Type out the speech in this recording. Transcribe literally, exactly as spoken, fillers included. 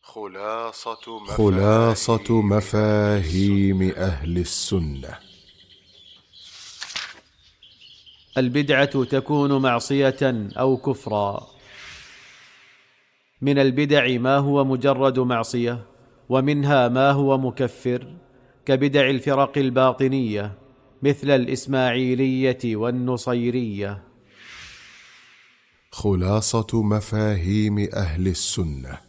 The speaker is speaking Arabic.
خلاصة مفاهيم, خلاصة مفاهيم أهل السنة. البدعة تكون معصية أو كفرا. من البدع ما هو مجرد معصية، ومنها ما هو مكفر، كبدع الفرق الباطنية مثل الإسماعيلية والنصيرية. خلاصة مفاهيم أهل السنة.